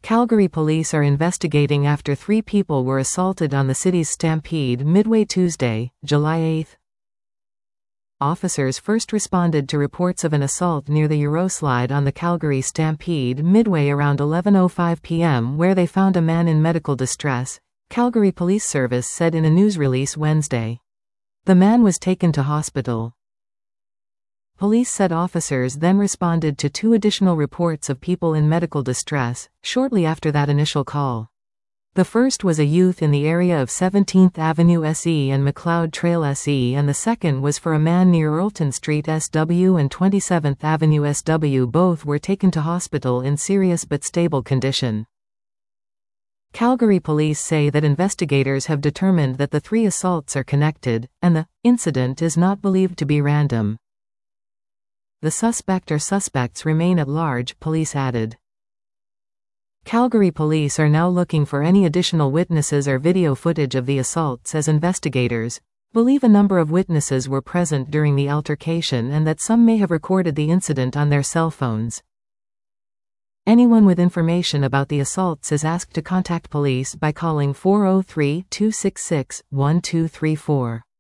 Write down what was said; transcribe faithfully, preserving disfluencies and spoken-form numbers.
Calgary police are investigating after three people were assaulted on the city's Stampede Midway Tuesday, July eighth. Officers first responded to reports of an assault near the Euroslide on the Calgary Stampede Midway around eleven oh five p m where they found a man in medical distress, Calgary Police Service said in a news release Wednesday. The man was taken to hospital. Police said officers then responded to two additional reports of people in medical distress, shortly after that initial call. The first was a youth in the area of seventeenth Avenue S E and McLeod Trail S E, and the second was for a man near Earlton Street S W and twenty-seventh Avenue S W. Both were taken to hospital in serious but stable condition. Calgary police say that investigators have determined that the three assaults are connected, and the incident is not believed to be random. The suspect or suspects remain at large, police added. Calgary police are now looking for any additional witnesses or video footage of the assaults, as investigators believe a number of witnesses were present during the altercation and that some may have recorded the incident on their cell phones. Anyone with information about the assaults is asked to contact police by calling four oh three, two six six, one two three four.